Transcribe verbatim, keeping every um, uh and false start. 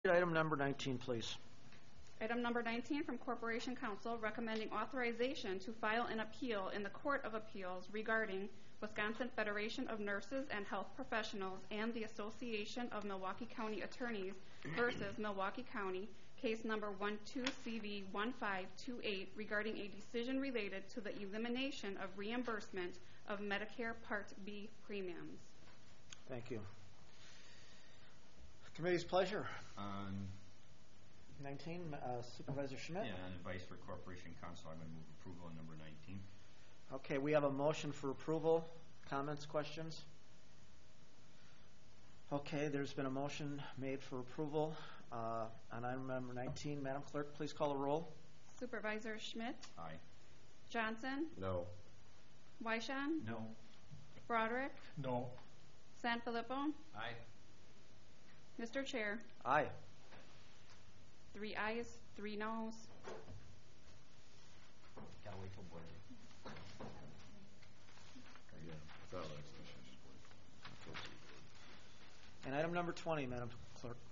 Item number nineteen, please. Item number nineteen from Corporation Counsel recommending authorization to file an appeal in the Court of Appeals regarding Wisconsin Federation of Nurses and Health Professionals and the Association of Milwaukee County Attorneys versus Milwaukee County, case number one two C V one five two eight, regarding a decision related to the elimination of reimbursement of Medicare Part B premiums. Thank you. Committee's pleasure. On nineteen, uh, Supervisor Schmidt. yeah, on advice for Corporation Counsel, I'm going to move approval on number nineteen. Okay, we have a motion for approval. Comments, questions? Okay, there's been a motion made for approval uh, on item number nineteen. Madam Clerk, please call the roll. Supervisor Schmidt, Aye. Johnson, No. Wyshan, No. Broderick, No. Sanfilippo. Aye. Mister Chair, Aye. three ayes, three noes. Gotta wait till board. And item number twenty, Madam Clerk,